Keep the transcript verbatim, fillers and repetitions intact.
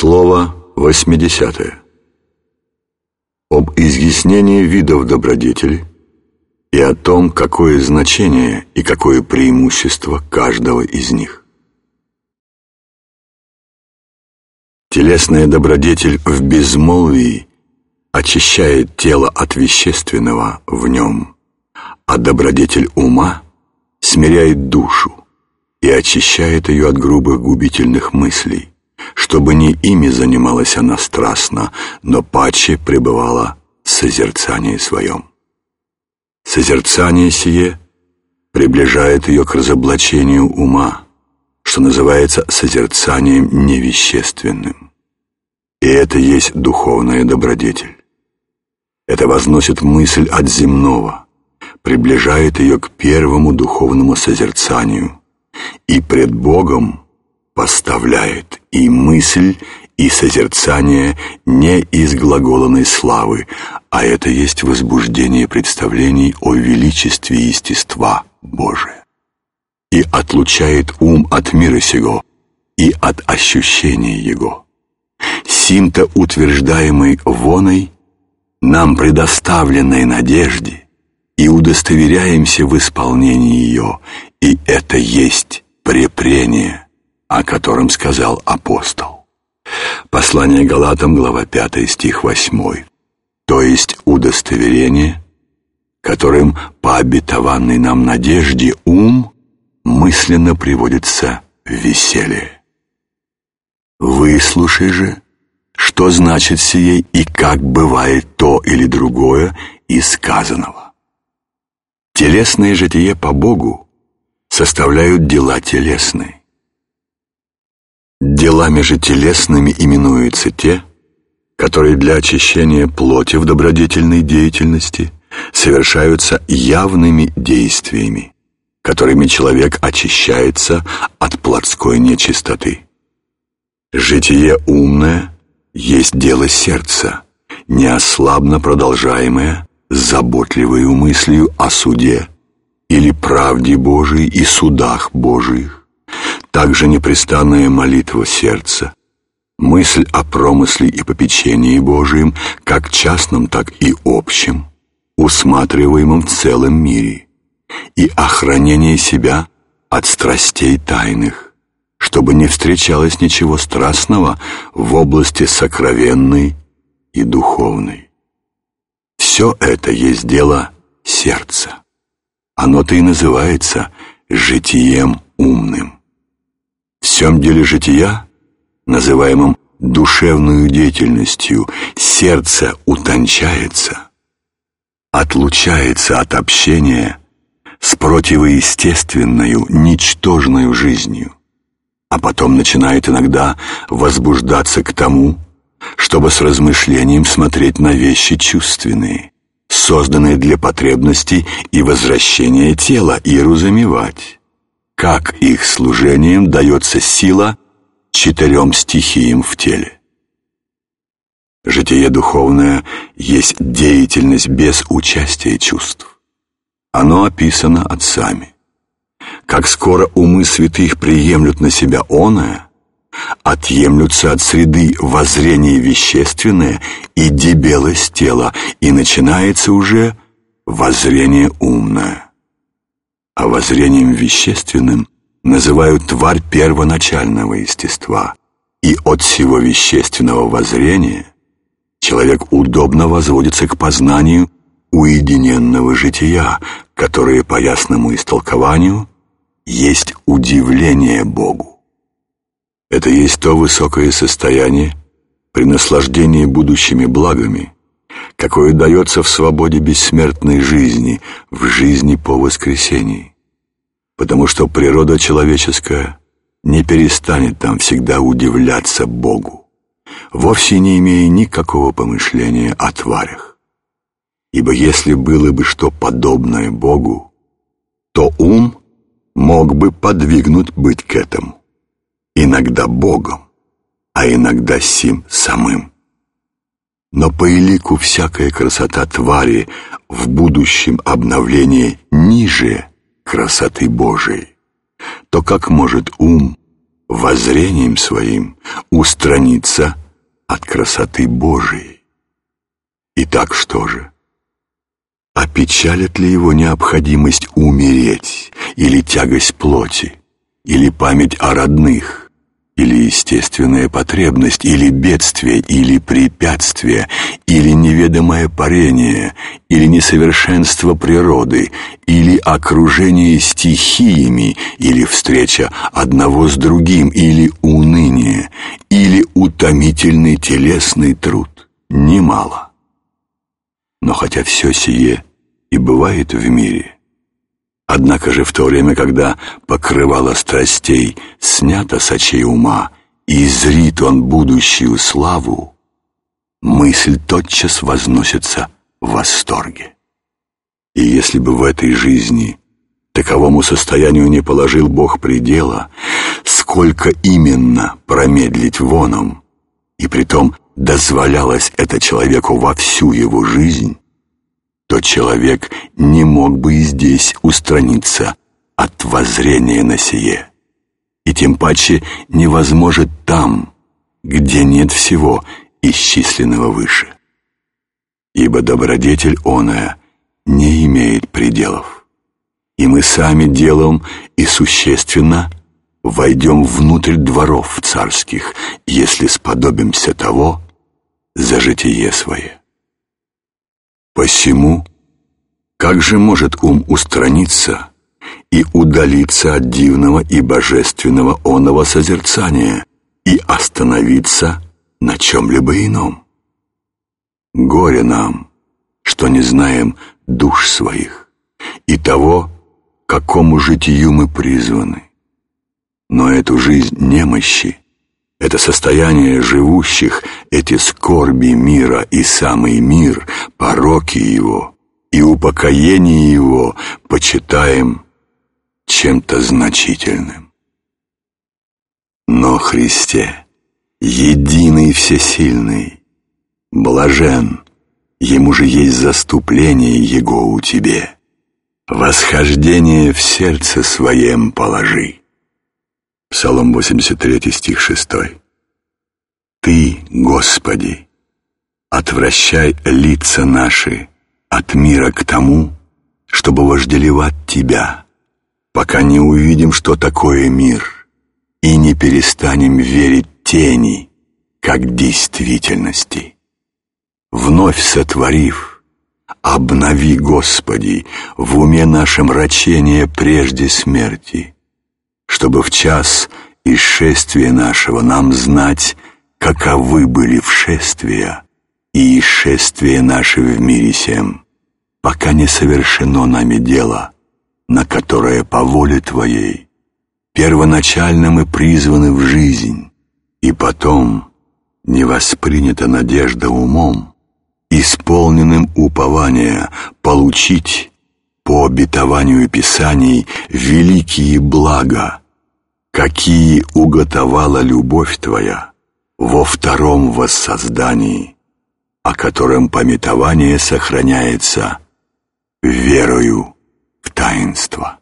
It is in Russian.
Слово восьмидесятое. Об изъяснении видов добродетели и о том, какое значение и какое преимущество каждого из них. Телесная добродетель в безмолвии очищает тело от вещественного в нем, а добродетель ума смиряет душу и очищает ее от грубых губительных мыслей, чтобы не ими занималась она страстно, но паче пребывала в созерцании своем. Созерцание сие приближает ее к разоблачению ума, что называется созерцанием невещественным. И это есть духовная добродетель. Это возносит мысль от земного, приближает ее к первому духовному созерцанию и пред Богом поставляет и мысль, и созерцание не из глаголанной славы, а это есть возбуждение представлений о величестве естества Божия, и отлучает ум от мира сего и от ощущения его. Сим-то утверждаемой воной, нам предоставленной надежде, и удостоверяемся в исполнении ее, и это есть препрение, о котором сказал апостол. Послание Галатам, глава пятая, стих восьмой. То есть удостоверение, которым по обетованной нам надежде ум мысленно приводится в веселье. Выслушай же, что значит сие и как бывает то или другое из сказанного. Телесное житие по Богу составляют дела телесные. Делами же телесными именуются те, которые для очищения плоти в добродетельной деятельности совершаются явными действиями, которыми человек очищается от плотской нечистоты. Житие умное есть дело сердца, неослабно продолжаемое заботливою мыслью о суде или правде Божией и судах Божиих. Также непрестанная молитва сердца, мысль о промысле и попечении Божием, как частном, так и общем, усматриваемом в целом мире, и охранение себя от страстей тайных, чтобы не встречалось ничего страстного в области сокровенной и духовной. Все это есть дело сердца. Оно-то и называется житием умным. В всем деле жития, называемом душевную деятельностью, сердце утончается, отлучается от общения с противоестественною, ничтожною жизнью, а потом начинает иногда возбуждаться к тому, чтобы с размышлением смотреть на вещи чувственные, созданные для потребностей и возвращения тела, и разумевать, как их служением дается сила четырем стихиям в теле. Житие духовное есть деятельность без участия чувств. Оно описано отцами. Как скоро умы святых приемлют на себя оное, отъемлются от среды воззрение вещественное и дебелость тела, и начинается уже воззрение умное. А воззрением вещественным называют тварь первоначального естества, и от всего вещественного воззрения человек удобно возводится к познанию уединенного жития, которое по ясному истолкованию есть удивление Богу. Это есть то высокое состояние при наслаждении будущими благами, какое дается в свободе бессмертной жизни, в жизни по воскресении, потому что природа человеческая не перестанет там всегда удивляться Богу, вовсе не имея никакого помышления о тварях. Ибо если было бы что подобное Богу, то ум мог бы подвигнуть быть к этому, иногда Богом, а иногда сим самым. Но по элику всякая красота твари в будущем обновлении ниже красоты Божией, то как может ум воззрением своим устраниться от красоты Божией. Итак, что же? Опечалит ли его необходимость умереть, или тягость плоти, или память о родных, или естественная потребность, или бедствие, или препятствие, или неведомое парение, или несовершенство природы, или окружение стихиями, или встреча одного с другим, или уныние, или утомительный телесный труд? Немало. Но хотя все сие и бывает в мире, однако же в то время, когда покрывало страстей снято с очей ума, и зрит он будущую славу, мысль тотчас возносится в восторге. И если бы в этой жизни таковому состоянию не положил Бог предела, сколько именно промедлить воном, и притом дозволялось это человеку во всю его жизнь, то человек не мог бы и здесь устраниться от воззрения на сие, и тем паче невозможно там, где нет всего исчисленного выше. Ибо добродетель оная не имеет пределов, и мы сами делом и существенно войдем внутрь дворов царских, если сподобимся того за житие свое. Посему, как же может ум устраниться и удалиться от дивного и божественного оного созерцания и остановиться на чем-либо ином? Горе нам, что не знаем душ своих и того, к какому житию мы призваны. Но эту жизнь немощи, это состояние живущих, эти скорби мира и самый мир, пороки его и упокоение его почитаем чем-то значительным. Но Христе, единый всесильный, блажен, ему же есть заступление его у тебе, восхождение в сердце своем положи. Псалом восемьдесят три, стих шесть. «Ты, Господи, отвращай лица наши от мира к тому, чтобы вожделевать Тебя, пока не увидим, что такое мир, и не перестанем верить тени, как действительности. Вновь сотворив, обнови, Господи, в уме нашем рачение прежде смерти, чтобы в час исшествия нашего нам знать, каковы были вшествия и исшествия наши в мире сем, пока не совершено нами дело, на которое по воле Твоей первоначально мы призваны в жизнь, и потом не воспринята надежда умом, исполненным упования получить по обетованию Писаний великие блага, какие уготовала любовь Твоя во втором воссоздании, о котором памятование сохраняется верою в таинство.